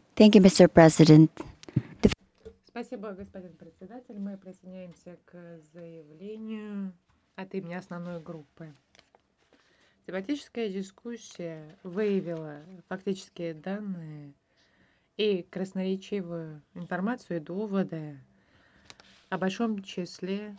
Thank you, Mr. President. Спасибо, господин председатель. Мы присоединяемся к заявлению от имени основной группы. Тематическая дискуссия выявила фактические данные и красноречивую информацию и доводы о большом числе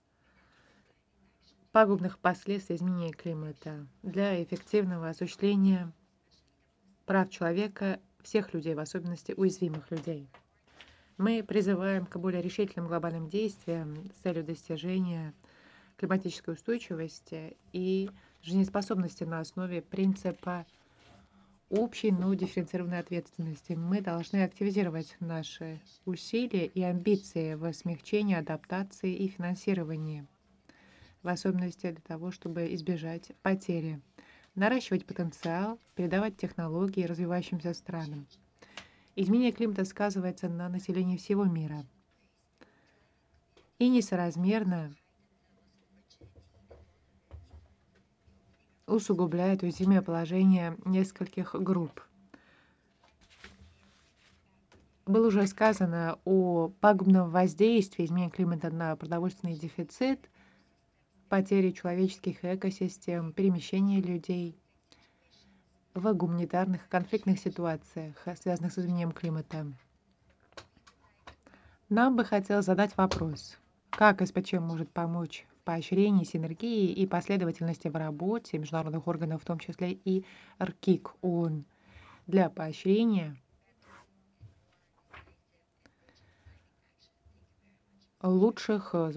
пагубных последствий изменения климата для эффективного осуществления прав человека всех людей, в особенности уязвимых людей. Мы призываем к более решительным глобальным действиям с целью достижения климатической устойчивости и жизнеспособности на основе принципа общей, но дифференцированной ответственности. Мы должны активизировать наши усилия и амбиции в смягчении, адаптации и финансировании, в особенности для того, чтобы избежать потери, наращивать потенциал, передавать технологии развивающимся странам. Изменение климата сказывается на населении всего мира и несоразмерно усугубляет уязвимое положение нескольких групп. Было уже сказано о пагубном воздействии изменения климата на продовольственный дефицит, потери человеческих экосистем, перемещение людей в гуманитарных конфликтных ситуациях, связанных с изменением климата. Нам бы хотелось задать вопрос, как СПЧ может помочь в поощрении синергии и последовательности в работе международных органов, в том числе и РКИК ООН, для поощрения лучших